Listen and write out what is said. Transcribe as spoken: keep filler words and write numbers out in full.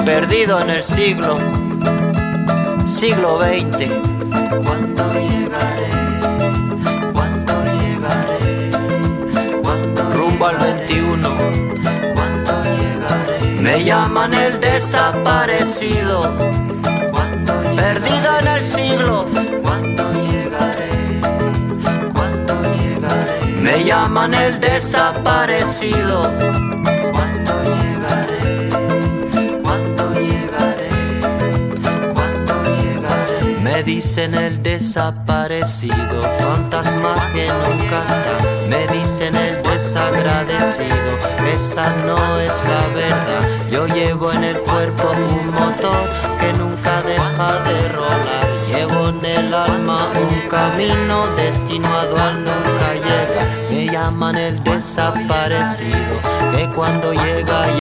perdido en el siglo, siglo veinte. ¿Cuándo llegaré? ¿Cuándo llegaré? ¿Cuándo Rumbo al veintiuno. ¿Cuándo llegaré? Me llaman el desaparecido, ¿Cuándo perdido en el siglo. ¿Cuándo llegaré? ¿Cuándo llegaré? Me llaman el desaparecido. ¿Cuándo llegaré? ¿Cuándo llegaré? ¿Cuándo llegaré? Me dicen el desaparecido, fantasma que nunca está. Me dicen el desagradecido, esa no es la verdad. Yo llevo en el cuerpo un motor que nunca deja de rolar. Llevo en el alma un camino destinado al nunca llega. Me llaman el desaparecido, que cuando llega